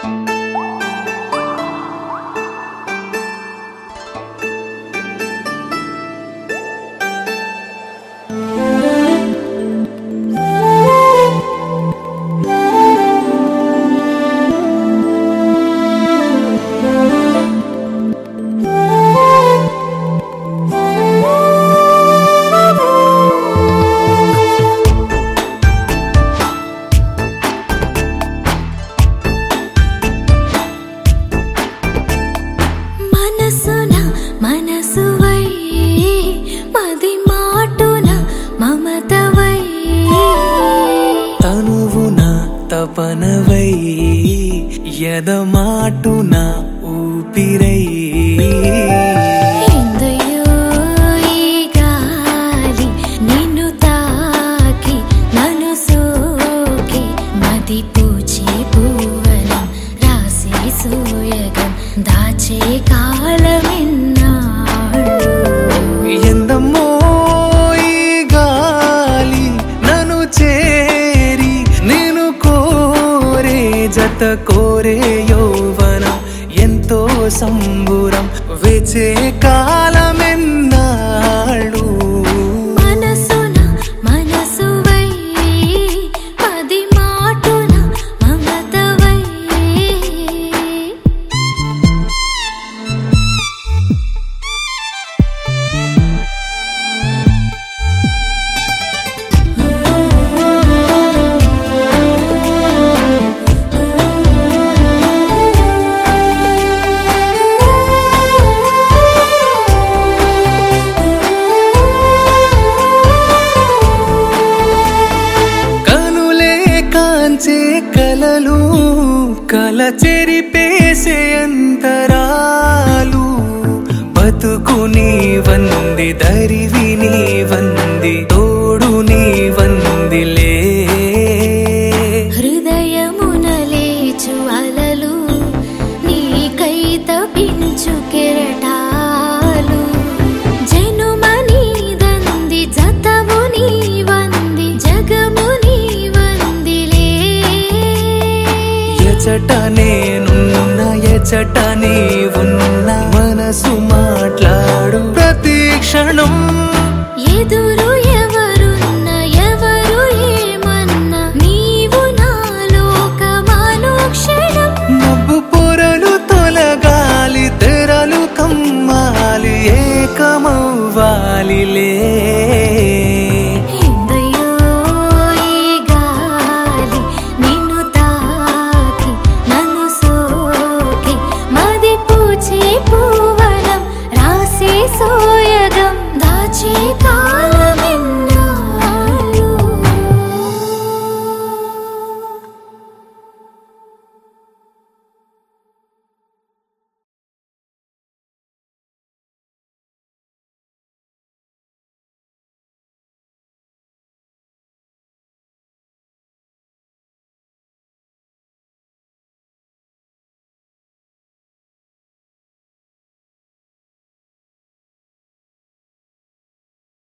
తపనవై ఎదమాటున ఊపిరై ఎందయో ఈ గాలి నిన్ను తాకి నన్ను సోకి మది పూచే పూవనం రాసే సోయగం దాచే కాలమెన్నాళ్ళు ఎందమ్మో ఈ గాలి నన్ను చేరి నేను కోరే జత కోరే యౌవనం ఎంతో సంబురం వేచే కాలమెన్నాళ్ళు మనసున మనసువై పది మాటున మమతవై కలలు కల చెరిపేసే అంతరాలు బతుకు నీ వంది దరివి నీ వంది తోడు నీ వందిలే హృదయమున లేచు అలలు నీకై తపించు కెరటాలు జనుమని దంది జతవు నీ వంది జగము నీ వందిలే ఎచట నేనున్న ఎచట నీ ఉన్న మనసు మాట్లాడు ప్రతి క్షణం ఎదురు